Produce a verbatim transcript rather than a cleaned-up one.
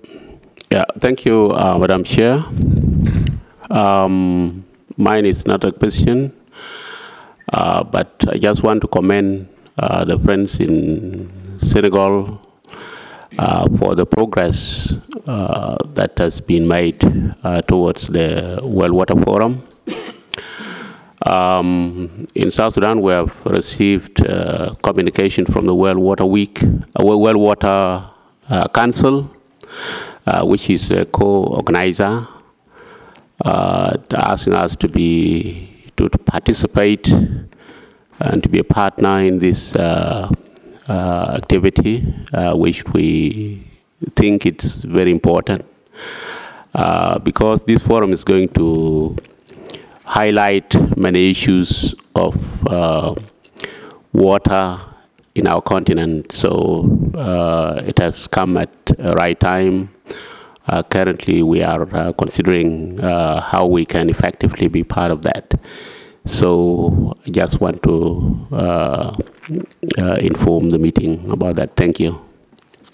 Yeah, thank you, uh, Madam Chair. Um, mine is not a question, uh, but I just want to commend uh, the friends in Senegal uh, for the progress uh, that has been made uh, towards the World Water Forum. Um, in South Sudan, we have received uh, communication from the World Water Week, uh, World Water uh, Council, uh, which is a co-organizer, uh, asking us to be to, to participate and to be a partner in this uh, uh, activity, uh, which we think it's very important uh, because this forum is going to highlight many issues of uh, water in our continent. So uh, it has come at a right time. Uh, currently, we are uh, considering uh, how we can effectively be part of that. So I just want to uh, uh, inform the meeting about that. Thank you.